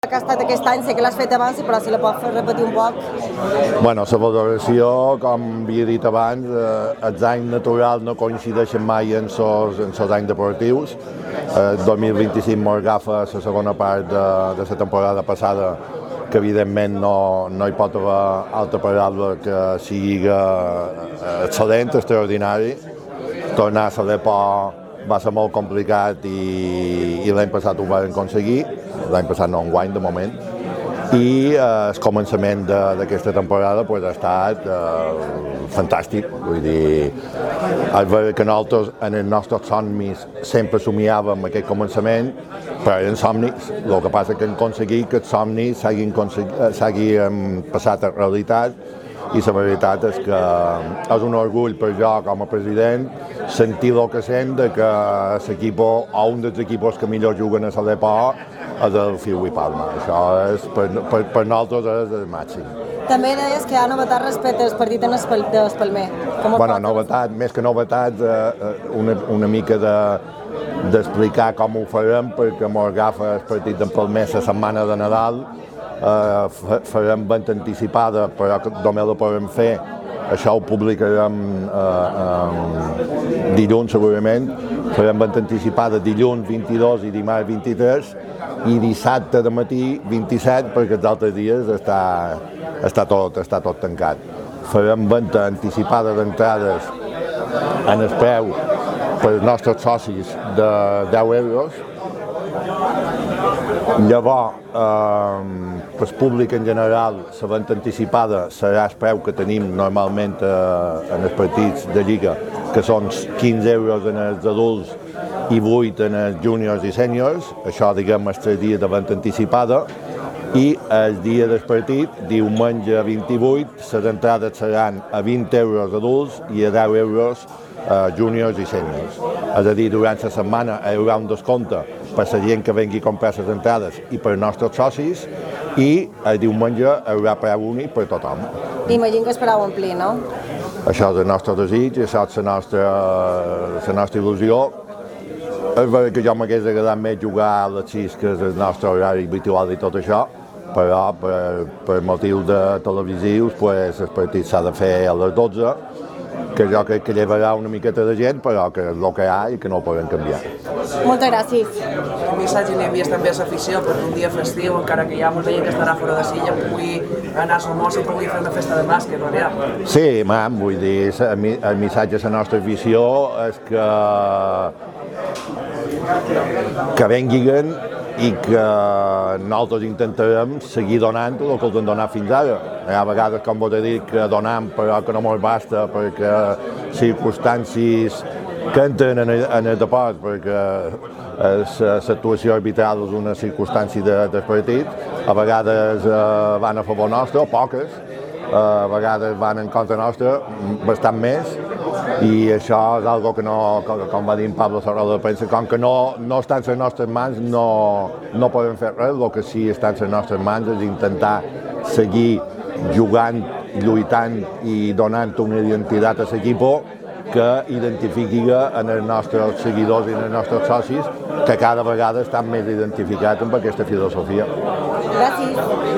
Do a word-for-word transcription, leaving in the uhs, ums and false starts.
Que ha estat aquest any, sé que l'has fet abans, però si la pots repetir un poc. Bueno, la valoració, com havia dit abans, eh, els anys naturals no coincideixen mai en els en els anys deportius. El dos mil vint-i-cinc mos agafa la segona part de, de la temporada passada, que evidentment no, no hi pot haver altra paraula que sigui excel·lent, extraordinari. Tornar a l'E P O va ser molt complicat i, i l'any passat ho vam aconseguir, l'any passat no enguany de moment, i eh, el començament d'aquesta temporada pues, ha estat eh, fantàstic. Vull dir, és veritat que nosaltres en els nostres somnis sempre somiàvem aquest començament, però eren somnis. El que passa és que hem aconseguit que els somnis s'hagin passat a realitat, i la veritat és que és un orgull per jo com a president sentir el que sent de que l'equip o un dels equips que millor juguen a l'E P O és el Fiu i Palma. Això és, per, per, per nosaltres és el màxim. També deies que hi ha novetat respecte al partit en Espalmer. Bueno, novetat, més que novetat, eh, una, una mica de d'explicar com ho farem, perquè mos agafa el partit d'Espalmer la setmana de Nadal. Uh, farem venda anticipada, però només la podem fer. Això ho publicarem uh, um, dilluns segurament. Farem venda anticipada dilluns vint-i-dos i dimarts vint-i-tres i dissabte de matí vint-i-set, perquè els altres dies està, està, tot, està tot tancat. Farem venda anticipada d'entrades en el preu per als nostres socis de deu euros. Llavors, eh, per al públic en general, la venda anticipada serà el preu que tenim normalment eh, en els partits de Lliga, que són quinze euros en els adults i vuit en els júniors i sèniors. Això, diguem, els tres dies de venda anticipada. I el dia del partit, diumenge vint-i-vuit, les entrades seran a vint euros adults i a deu euros eh, júniors i sèniors. És a dir, durant la setmana hi haurà un descompte per la gent que vengui a comprar les entrades i per als nostres socis, i el diumenge hi haurà preu únic per tothom. Imagino que esperau omplir, no? Això és el nostre desig, això és la nostra, la nostra il·lusió. És veritat que jo m'hagués agradat més jugar a les sis, que és el nostre horari habitual i tot això, però per, per motius de televisius pues, el partit s'ha de fer a les dotze, que jo crec que llevarà una miqueta de gent, però que és el que hi ha i que no ho podem canviar. Moltes gràcies. Un missatge li envies també a l'afició per un dia festiu, encara que hi ha molta gent que estarà fora de Silla, pugui anar a Somos i pugui fer una festa de bàsquet, no n'hi ha? Sí, mam, vull dir, el missatge a la nostra afició és que que venguin i que nosaltres intentarem seguir donant el que els hem donat fins ara. Hi ha vegades, com vos he dit, que donem però que no ens basta perquè circumstàncies que entren en el, en el depòsit, perquè l'actuació arbitral és una circumstància de, del partit. A vegades eh, van a favor nostre, poques, a vegades van en contra nostra, bastant més, i això és algo que no, com va dir en Pablo Sarrola de premsa, com que no, no està en les nostres mans, no, no podem fer res. El que sí està en les nostres mans és intentar seguir jugant, lluitant i donant una identitat a l'equip que identifiqui en els nostres seguidors i en els nostres socis, que cada vegada estan més identificats amb aquesta filosofia. Gràcies.